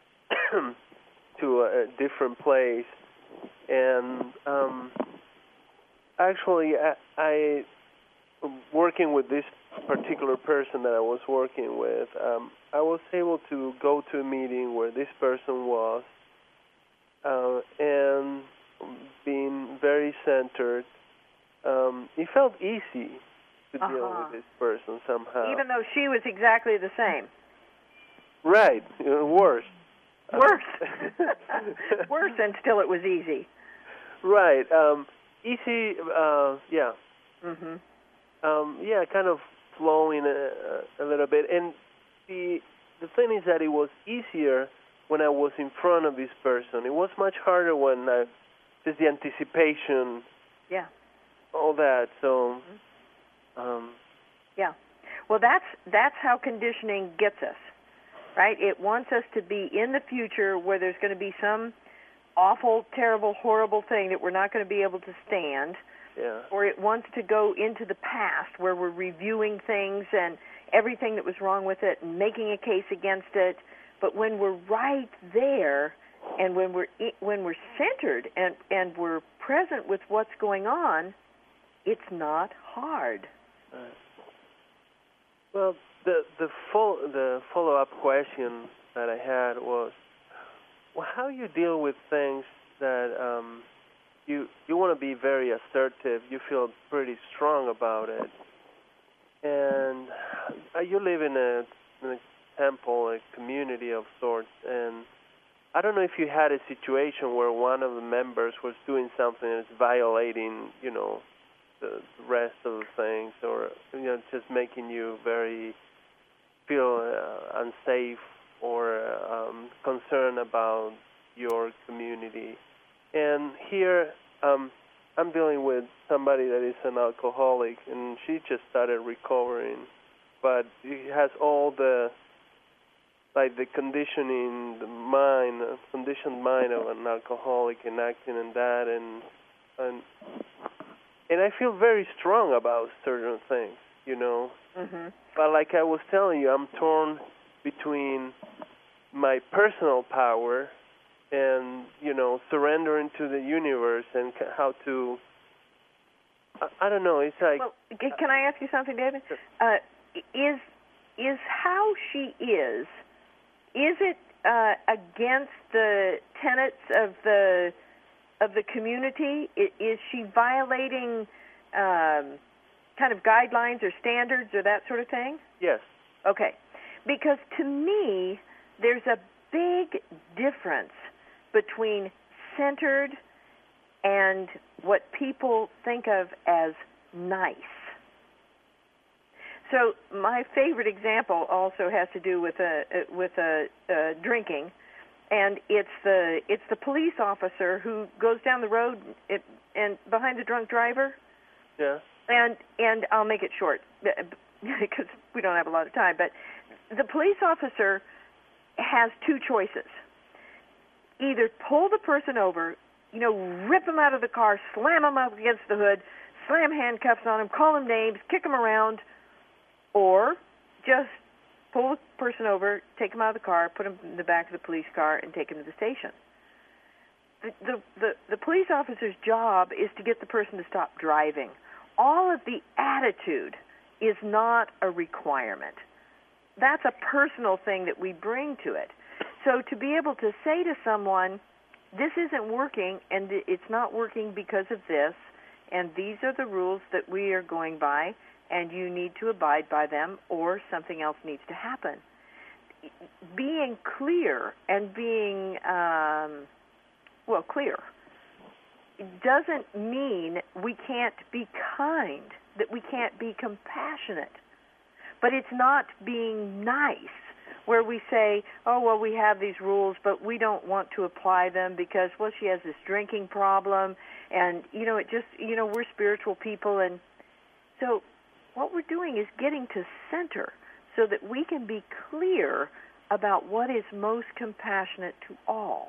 to a different place, and um, actually I, I working with this particular person that I was working with, um, I was able to go to a meeting where this person was, uh, and being very centered, um, it felt easy to uh-huh. deal with this person somehow. Even though she was exactly the same. Right, uh, worse. Worse. Worse, and still it was easy. Right. Um, easy, uh, yeah. Mhm. Um, yeah, kind of flowing a, a little bit. And the the thing is that it was easier when I was in front of this person. It was much harder when I, just the anticipation. Yeah. All that. So. Um, yeah. Well, that's that's how conditioning gets us, right? It wants us to be in the future where there's going to be some awful, terrible, horrible thing that we're not going to be able to stand. Yeah. Or it wants to go into the past where we're reviewing things and everything that was wrong with it and making a case against it. But when we're right there and when we're when we're centered and, and we're present with what's going on, it's not hard. Right. Well, the the full the follow-up question that I had was, well, how you deal with things that um, you you want to be very assertive, you feel pretty strong about it, and uh, you live in a, in a temple, a community of sorts, and I don't know if you had a situation where one of the members was doing something that's violating, you know, the rest of the things, or you know, just making you very feel uh, unsafe or uh, um, concerned about your community. And here, um, I'm dealing with somebody that is an alcoholic, and she just started recovering, but she has all the like the conditioning, the mind, uh, conditioned mind of an alcoholic, and acting in that, and and and I feel very strong about certain things, you know. Mm-hmm. But like I was telling you, I'm torn between my personal power and, you know, surrendering to the universe and how to, I, I don't know, it's like... Well, can I ask you something, David? Uh, is is how she is, is it uh, against the tenets of the of the community? Is she violating um, kind of guidelines or standards or that sort of thing? Yes. Okay. Because to me, there's a big difference between centered and what people think of as nice. So my favorite example also has to do with a with a, a drinking, and it's the it's the police officer who goes down the road it, and behind the drunk driver. Yeah. And and I'll make it short because we don't have a lot of time. But the police officer has two choices: either pull the person over, you know, rip him out of the car, slam him up against the hood, slam handcuffs on him, call him names, kick him around, or just pull the person over, take them out of the car, put them in the back of the police car, and take them to the station. The, the, the, the police officer's job is to get the person to stop driving. All of the attitude is not a requirement. That's a personal thing that we bring to it. So to be able to say to someone, this isn't working, and it's not working because of this, and these are the rules that we are going by, and you need to abide by them, or something else needs to happen. Being clear and being, um, well, clear doesn't mean we can't be kind, that we can't be compassionate. But it's not being nice, where we say, oh, well, we have these rules, but we don't want to apply them because, well, she has this drinking problem, and, you know, it just, you know, we're spiritual people. And so what we're doing is getting to center so that we can be clear about what is most compassionate to all.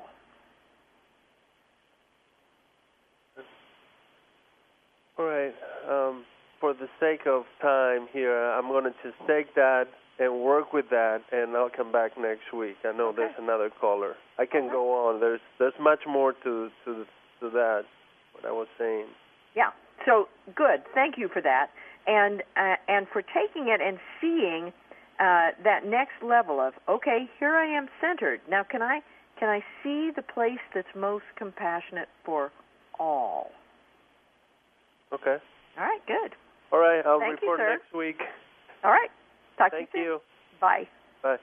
All right. Um, for the sake of time here, I'm going to just take that and work with that, and I'll come back next week. I know okay. There's another caller. I can uh-huh. go on. There's there's much more to, to to that, what I was saying. Yeah. So good. Thank you for that, and uh, and for taking it and seeing uh, that next level of, okay, here I am centered. Now can I can I see the place that's most compassionate for all? Okay. All right. Good. All right. I'll Thank report you, next week. All right. Talk Thank to you. you. Soon. Bye. Bye.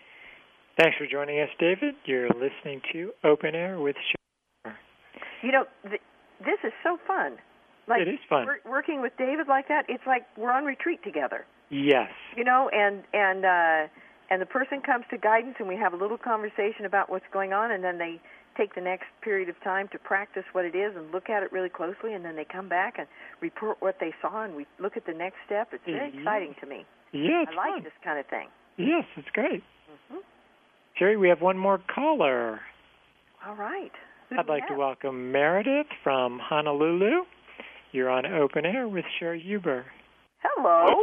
Thanks for joining us, David. You're listening to Open Air with Sherry. You know, th- this is so fun. Like, it is fun. Wor- working with David like that, it's like we're on retreat together. Yes. You know, and and uh, and the person comes to guidance, and we have a little conversation about what's going on, and then they take the next period of time to practice what it is and look at it really closely, and then they come back and report what they saw, and we look at the next step. It's very mm-hmm. exciting to me. Yeah, it's I like fun. this kind of thing. Yes, it's great. Mm-hmm. Sherry, we have one more caller. All right. Who I'd like have? to welcome Meredith from Honolulu. You're on Open Air with Sherry Huber. Hello.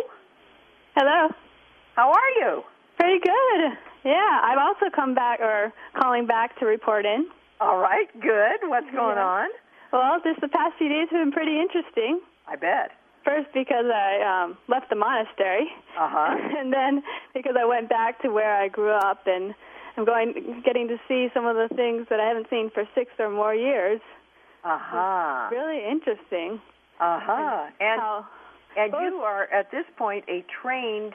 Hello. How are you? Pretty good. Yeah, I've also come back, or calling back to report in. All right, good. What's going yeah. on? Well, just the past few days have been pretty interesting. I bet. First, because I um, left the monastery. Uh-huh. And then because I went back to where I grew up, and I'm going, getting to see some of the things that I haven't seen for six or more years. Uh-huh. It's really interesting. Uh-huh. And, how, and you are, at this point, a trained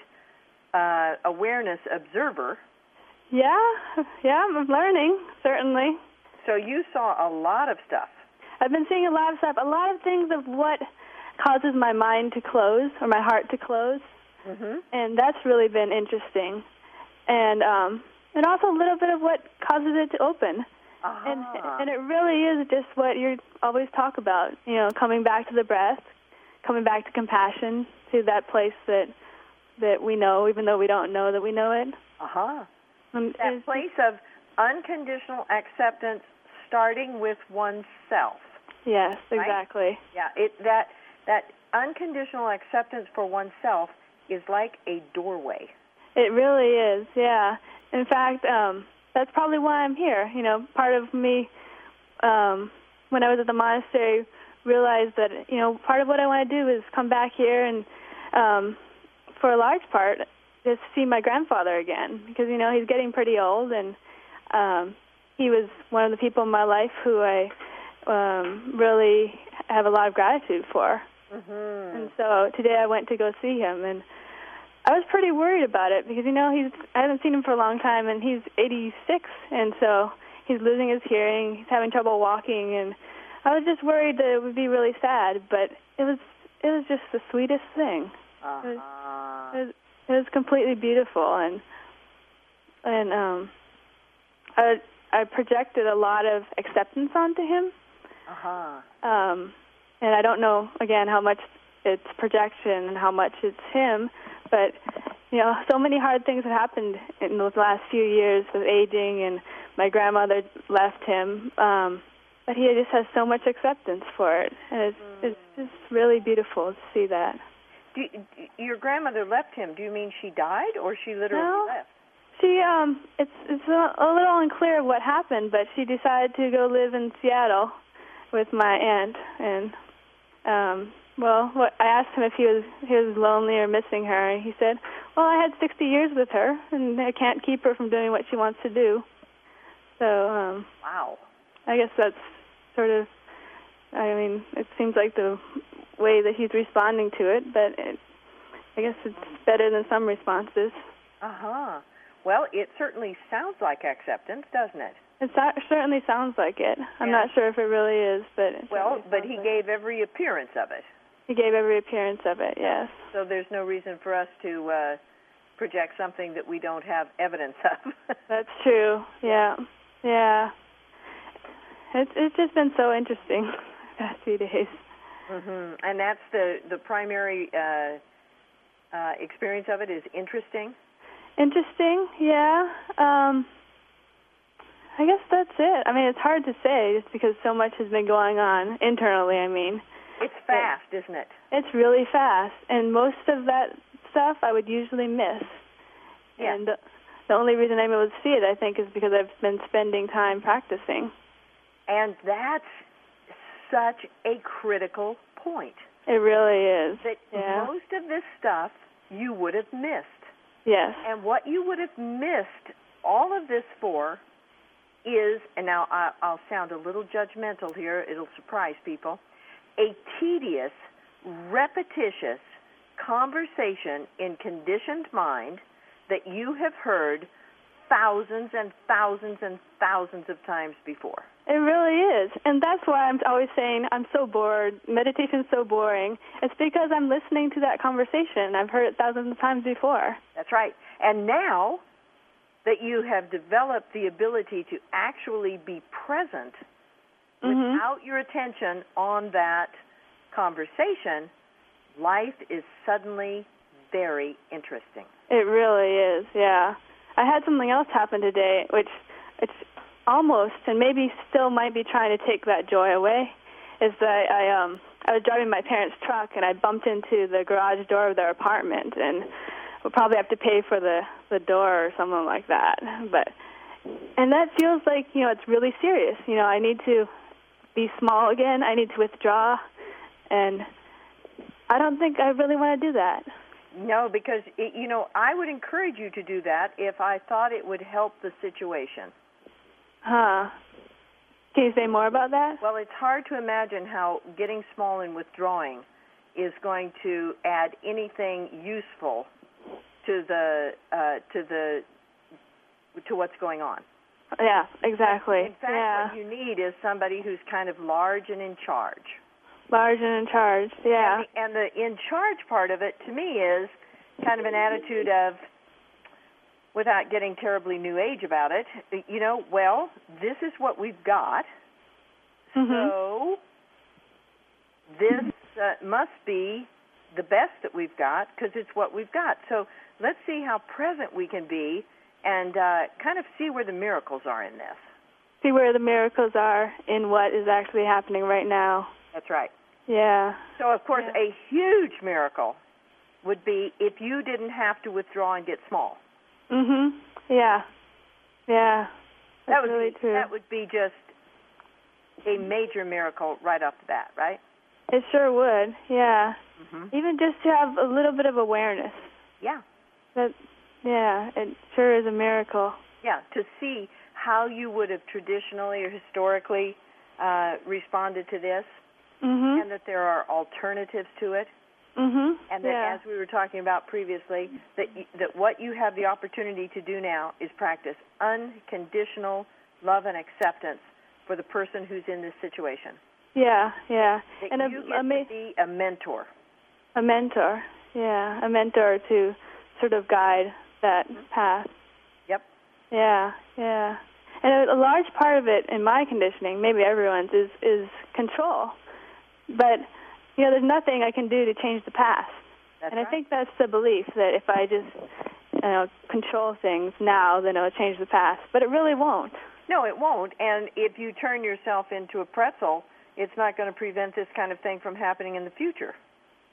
uh, awareness observer. Yeah, yeah, I'm learning, certainly. So you saw a lot of stuff. I've been seeing a lot of stuff, a lot of things of what causes my mind to close or my heart to close, mm-hmm. and that's really been interesting. And um, and also a little bit of what causes it to open. Uh-huh. And and it really is just what you always talk about, you know, coming back to the breath, coming back to compassion, to that place that that we know, even though we don't know that we know it. Uh-huh. Um, that place of unconditional acceptance, starting with oneself. Yes, right? exactly. Yeah, it that that unconditional acceptance for oneself is like a doorway. It really is, yeah. In fact, um, that's probably why I'm here. You know, part of me, um, when I was at the monastery, realized that, you know, part of what I want to do is come back here and, um, for a large part, just see my grandfather again. Because, you know, he's getting pretty old, and um, he was one of the people in my life who I um, really have a lot of gratitude for. Mm-hmm. And so today I went to go see him, and I was pretty worried about it because, you know, he's I haven't seen him for a long time, and he's eighty-six, and so he's losing his hearing, he's having trouble walking, and I was just worried that it would be really sad, but it was it was just the sweetest thing. Uh-huh. It was, it was, it was completely beautiful, and and um, I I projected a lot of acceptance onto him. Uh-huh. Um, and I don't know, again, how much it's projection and how much it's him, but, you know, so many hard things have happened in those last few years with aging, and my grandmother left him, um, but he just has so much acceptance for it, and it's, mm. it's just really beautiful to see that. Do, do, your grandmother left him. Do you mean she died, or she literally no. left? She um, it's it's a, a little unclear what happened, but she decided to go live in Seattle with my aunt, and um, well, what, I asked him if he was he was lonely or missing her, and he said, "Well, I had sixty years with her, and I can't keep her from doing what she wants to do." So, um, wow. I guess that's sort of, I mean, it seems like the way that he's responding to it, but it, I guess it's better than some responses. Uh huh. Well, it certainly sounds like acceptance, doesn't it? It so- certainly sounds like it. I'm yeah. not sure if it really is, but it well, but he like gave every appearance of it. He gave every appearance of it, yes. So there's no reason for us to uh, project something that we don't have evidence of. That's true. Yeah, yeah. It's it's just been so interesting the past few days. Mm-hmm. And that's the the primary uh, uh, experience of it is interesting. Interesting, yeah. Um, I guess that's it. I mean, it's hard to say just because so much has been going on internally, I mean. It's fast, it, isn't it? It's really fast, and most of that stuff I would usually miss. Yeah. And the, the only reason I'm able to see it, I think, is because I've been spending time practicing. And that's such a critical point. It really is. That yeah. most of this stuff you would have missed. Yes. And what you would have missed all of this for is, and now I, I'll sound a little judgmental here, it'll surprise people, a tedious, repetitious conversation in conditioned mind that you have heard thousands and thousands and thousands of times before. It really is. And that's why I'm always saying I'm so bored, meditation's so boring. It's because I'm listening to that conversation. I've heard it thousands of times before. That's right. And now that you have developed the ability to actually be present mm-hmm. without your attention on that conversation, life is suddenly very interesting. It really is, yeah. I had something else happen today, which it's almost, and maybe still might be trying to take that joy away, is that I um I was driving my parents' truck, and I bumped into the garage door of their apartment, and we'll probably have to pay for the, the door or something like that. But and that feels like, you know, it's really serious. You know, I need to be small again. I need to withdraw, and I don't think I really want to do that. No, because, it, you know, I would encourage you to do that if I thought it would help the situation. Huh. Can you say more about that? Well, it's hard to imagine how getting small and withdrawing is going to add anything useful to the uh, to the to what's going on. Yeah, exactly. In fact, yeah. what you need is somebody who's kind of large and in charge. Large and in charge, yeah. And the, and the in charge part of it, to me, is kind of an attitude of, without getting terribly new age about it, you know, well, this is what we've got, mm-hmm. so this uh, must be the best that we've got because it's what we've got. So let's see how present we can be and uh, kind of see where the miracles are in this. See where the miracles are in what is actually happening right now. That's right. Yeah. So, of course, yeah. a huge miracle would be if you didn't have to withdraw and get small. Mhm. Yeah. Yeah. That's that would really be, true. That would be just a major miracle right off the bat, right? It sure would. Yeah. Mm-hmm. Even just to have a little bit of awareness. Yeah. That. Yeah. It sure is a miracle. Yeah. To see how you would have traditionally or historically uh, responded to this, mm-hmm. and that there are alternatives to it. Mm-hmm. And that, yeah. as we were talking about previously, that y- that what you have the opportunity to do now is practice unconditional love and acceptance for the person who's in this situation. Yeah, yeah. That and you a, get a ma- to be a mentor. A mentor, yeah, a mentor to sort of guide that mm-hmm. path. Yep. Yeah, yeah. And a, a large part of it in my conditioning, maybe everyone's, is is control. But you know, there's nothing I can do to change the past. That's and right. I think that's the belief that if I just, you know, control things now, then it'll change the past. But it really won't. No, it won't. And if you turn yourself into a pretzel, it's not going to prevent this kind of thing from happening in the future.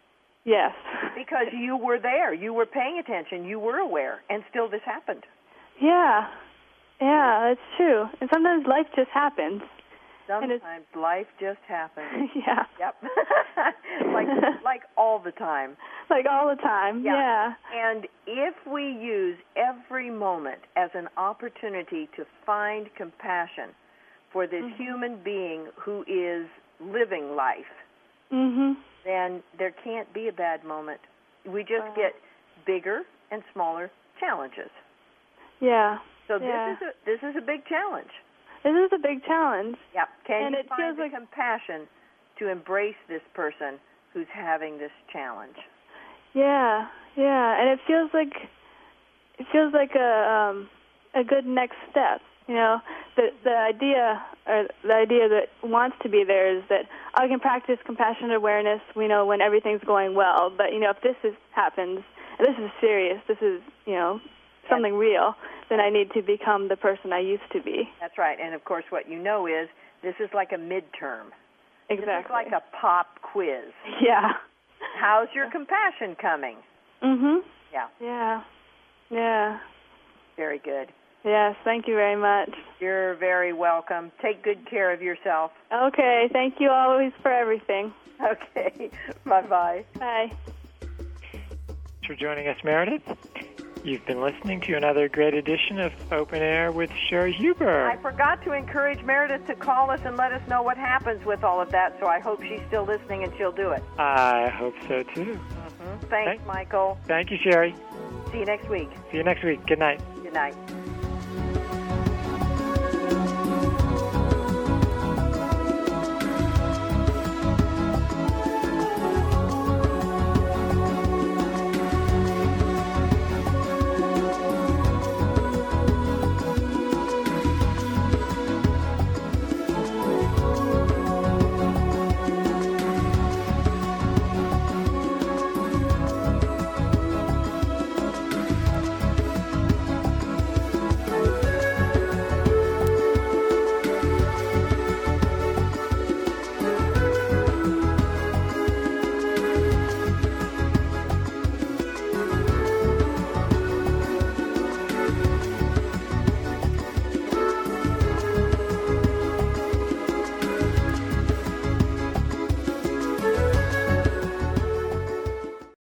Yes. Because you were there, you were paying attention, you were aware, and still this happened. Yeah. Yeah, that's true. And sometimes life just happens. Sometimes life just happens. Yeah. Yep. like like all the time. Like all the time, yeah. yeah. And if we use every moment as an opportunity to find compassion for this mm-hmm. human being who is living life, mm-hmm. then there can't be a bad moment. We just uh, get bigger and smaller challenges. Yeah. So yeah. this is a, this is a big challenge. This is a big challenge. Yeah. Can and you it find feels the like compassion to embrace this person who's having this challenge? Yeah, yeah, and it feels like it feels like a um, a good next step. You know, the the idea or the idea that wants to be there is that I can practice compassionate awareness. We know when everything's going well, but you know, if this is happens and this is serious, this is you know something real, then I need to become the person I used to be. That's right. And, of course, what you know is this is like a midterm. Exactly. This is like a pop quiz. Yeah. How's your compassion coming? Mm-hmm. Yeah. Yeah. Yeah. Very good. Yes, thank you very much. You're very welcome. Take good care of yourself. Okay. Thank you always for everything. Okay. Bye-bye. Bye. Thanks for joining us, Meredith. You've been listening to another great edition of Open Air with Sherry Huber. I forgot to encourage Meredith to call us and let us know what happens with all of that, so I hope she's still listening and she'll do it. I hope so, too. Mm-hmm. Thanks, Thank, Michael. Thank you, Sherry. See you next week. See you next week. Good night. Good night.